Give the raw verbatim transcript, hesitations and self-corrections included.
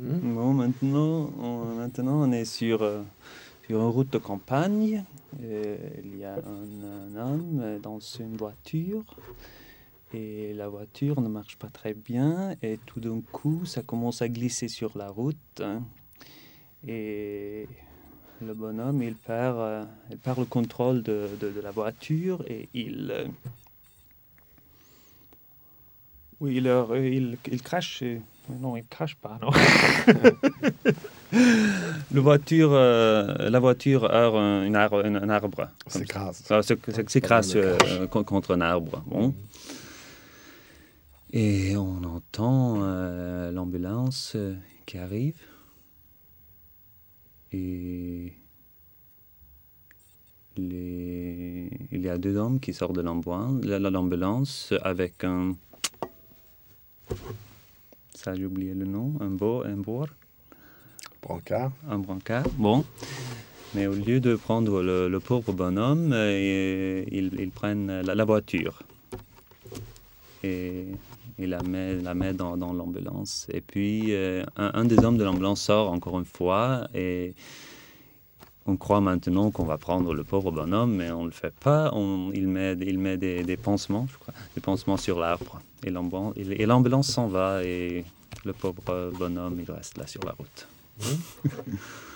Mmh. Bon, maintenant, on, maintenant, on est sur, euh, sur une route de campagne. Euh, il y a un, un homme dans une voiture et la voiture ne marche pas très bien et tout d'un coup, ça commence à glisser sur la route, hein. Et le bonhomme, il perd, euh, il perd le contrôle de, de, de la voiture et il... euh, oui, il, euh, il, il crache. et- Non, il crache pas, non. Le voiture, euh, la voiture heurte un, une ar- un, un arbre. comme C'est ça. grâce. Ah, c'est- c'est- Ouais, c'est pas grâce vraiment le crash. euh, con- contre un arbre. Bon. Mmh. Et on entend euh, l'ambulance euh, qui arrive. Et les... il y a deux hommes qui sortent de l'ambulance, l'ambulance avec un... Ça, j'ai oublié le nom. Un beau, un bois. Brancard. Un brancard. Bon. Mais au lieu de prendre le, le pauvre bonhomme, euh, ils, ils prennent la, la voiture. Et ils la mettent la met dans, dans l'ambulance. Et puis, euh, un, un des hommes de l'ambulance sort encore une fois. Et on croit maintenant qu'on va prendre le pauvre bonhomme, mais on ne le fait pas. On, il met, il met des, des pansements, je crois, des pansements sur l'arbre. Et l'ambulance, et l'ambulance s'en va. Et le pauvre bonhomme, il reste là sur la route. Mmh.